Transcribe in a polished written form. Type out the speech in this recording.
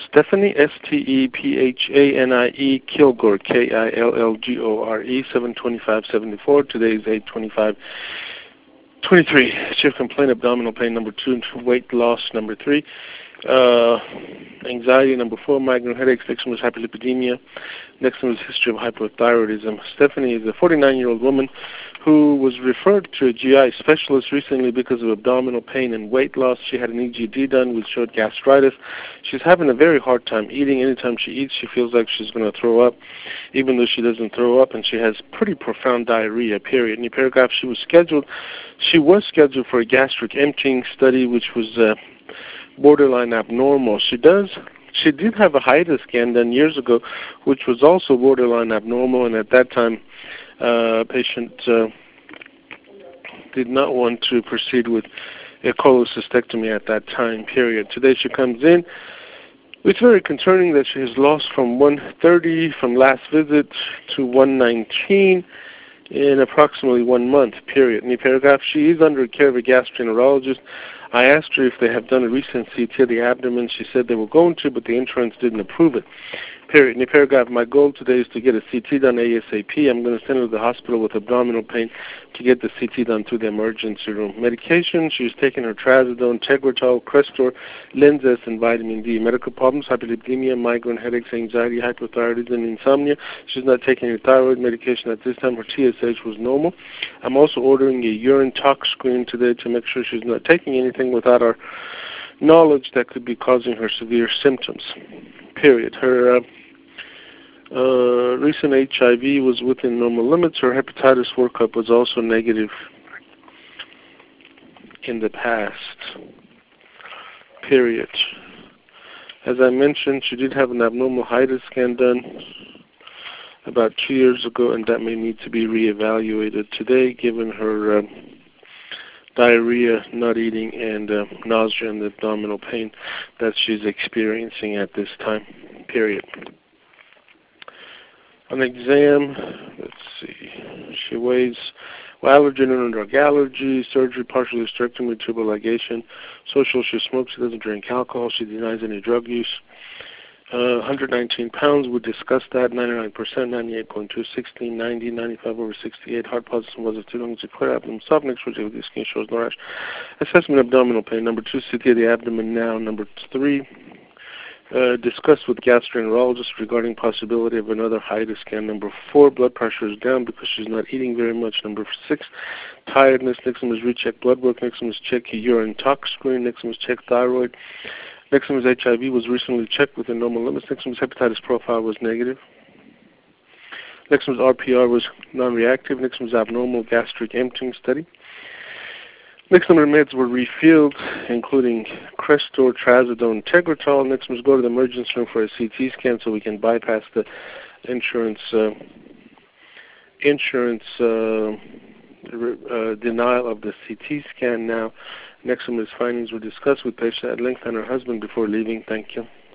Stephanie, Stephanie Kilgore, Killgore, 72574. Today is 8/25/23. She complaint abdominal pain number 2, weight loss number 3. Anxiety number 4, migraine headaches. Next one was hyperlipidemia. Next one was history of hypothyroidism. Stephanie is a 49-year-old woman who was referred to a GI specialist recently because of abdominal pain and weight loss. She had an EGD done which showed gastritis. She's having a very hard time eating. Anytime she eats, she feels like she's going to throw up, even though she doesn't throw up, and she has pretty profound diarrhea, period. In the paragraph, she was scheduled for a gastric emptying study, which was borderline abnormal. She did have a hiatus scan done years ago, which was also borderline abnormal, and at that time, patient did not want to proceed with a cholecystectomy at that time, period. Today she comes in. It's very concerning that she has lost from 130 from last visit to 119 in approximately 1 month, period. In the paragraph, she is under care of a gastroenterologist. I asked her if they have done a recent CT of the abdomen. She said they were going to, but the insurance didn't approve it. Period. In the paragraph, my goal today is to get a CT done ASAP. I'm going to send her to the hospital with abdominal pain to get the CT done through the emergency room. Medication, she's taking her trazodone, Tegretol, Crestor, Linzess, and vitamin D. Medical problems, hyperlipidemia, migraine headaches, anxiety, hypothyroidism, insomnia. She's not taking any thyroid medication at this time. Her TSH was normal. I'm also ordering a urine tox screen today to make sure she's not taking anything without our knowledge that could be causing her severe symptoms. Period. Her recent HIV was within normal limits. Her hepatitis workup was also negative in the past. Period. As I mentioned, she did have an abnormal hiatus scan done about 2 years ago, and that may need to be reevaluated today given her diarrhea, not eating, and nausea and abdominal pain that she's experiencing at this time, period. On exam, let's see, she weighs allergen and drug allergy, surgery, partial hysterectomy, tubal ligation, social, she smokes, she doesn't drink alcohol, she denies any drug use. 119 pounds, we discussed that, 99%, 98.2, 16, 90, 95 over 68, heart positive was of 2 lungs, clear abdomen, soft next with the skin shows no rash. Assessment abdominal pain, number 2, CT of the abdomen now, number 3, discussed with gastroenterologist regarding possibility of another hiatus scan. Number 4, blood pressure is down because she's not eating very much. Number 6, tiredness. Next one was recheck blood work. Next one was check urine tox screen. Next one was check thyroid. Next one was HIV, was recently checked within normal limits. Next one was hepatitis profile, was negative. Next one was RPR, was non-reactive. Next one was abnormal gastric emptying study. Next number of meds were refilled, including Crestor, Trazodone, Tegretol. Next one was go to the emergency room for a CT scan so we can bypass the insurance denial of the CT scan now. Next one is findings were discussed with patient at length and her husband before leaving. Thank you.